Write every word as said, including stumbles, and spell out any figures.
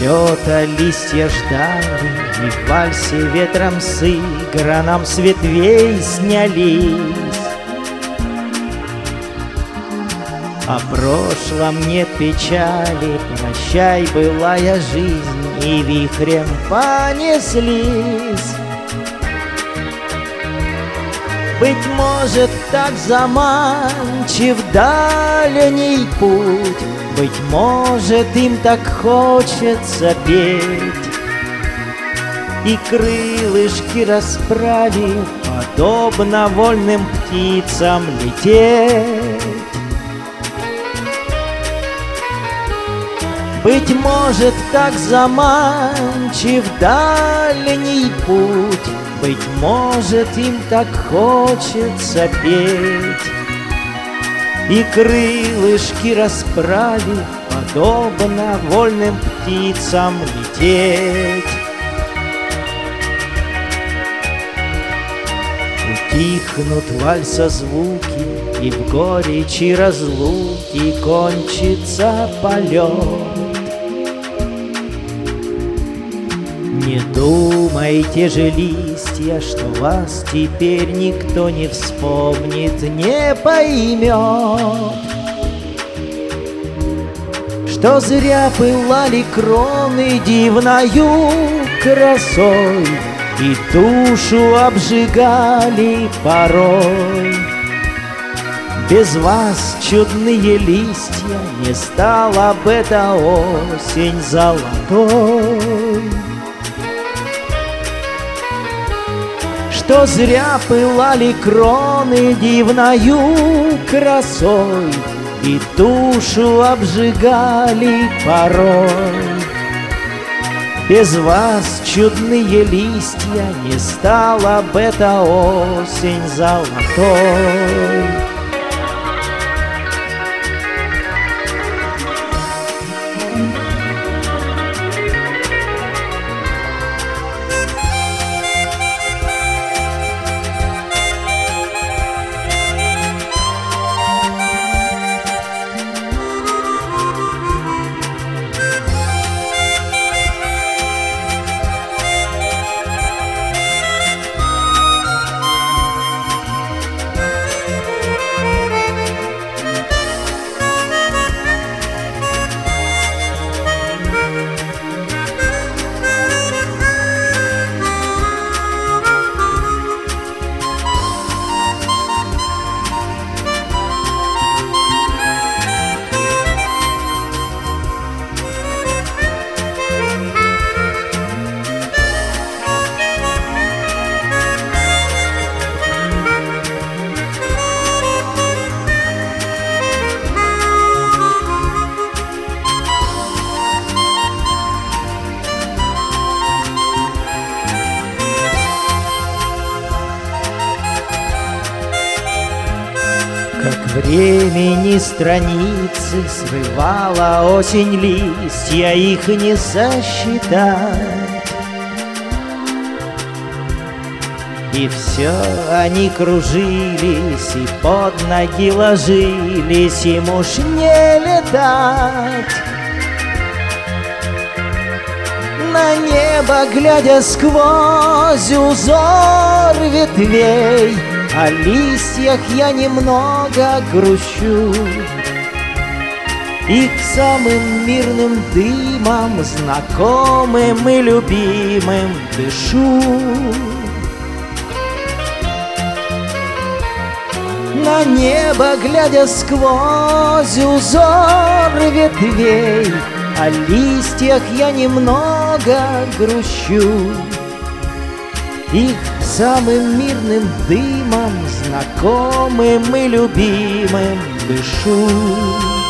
Прилета листья ждали, и в вальсе ветром сыгра нам с ветвей снялись. О прошлом нет печали, прощай, былая жизнь, и вихрем понеслись. Быть может, так заманчив дальний путь, быть может, им так хочется петь, и крылышки расправив, подобно вольным птицам лететь. Быть может, так заманчив дальний путь, быть может, им так хочется петь, и крылышки расправив, подобно вольным птицам лететь. Утихнут вальса звуки, и в горечи разлуки кончится полет. Не думайте же, листья, что вас теперь никто не вспомнит, не поймет, что зря пылали кроны дивною красой и душу обжигали порой. Без вас, чудные листья, не стала бы эта осень золотой. Что зря пылали кроны дивною красой и душу обжигали порой. Без вас, чудные листья, не стала бы эта осень золотой. Как времени страницы срывала осень листья, их не сосчитать. И все они кружились и под ноги ложились, им уж не летать. На небо глядя сквозь узор ветвей, о листьях я немного грущу, их самым мирным дымом, знакомым и любимым дышу. На небо глядя сквозь узор ветвей, о листьях я немного грущу, их самым мирным дымом, знакомым и любимым дышу.